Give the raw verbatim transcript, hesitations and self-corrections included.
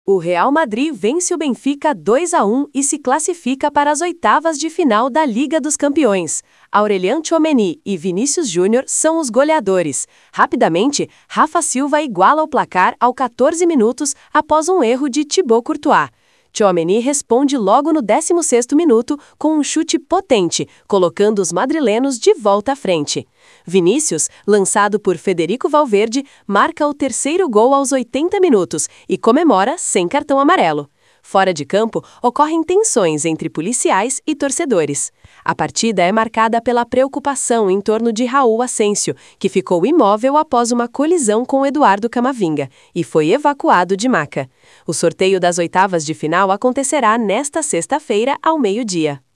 O Real Madrid vence o Benfica dois a um e se classifica para as oitavas de final da Liga dos Campeões. Aurélien Tchouaméni e Vinícius Júnior são os goleadores. Rapidamente, Rafa Silva iguala o placar aos quatorze minutos após um erro de Thibaut Courtois. Tchouaméni responde logo no décimo sexto minuto com um chute potente, colocando os madrilenos de volta à frente. Vinícius, lançado por Federico Valverde, marca o terceiro gol aos oitenta minutos e comemora sem cartão amarelo. Fora de campo, ocorrem tensões entre policiais e torcedores. A partida é marcada pela preocupação em torno de Raul Asensio, que ficou imóvel após uma colisão com Eduardo Camavinga e foi evacuado de maca. O sorteio das oitavas de final acontecerá nesta sexta-feira, ao meio-dia.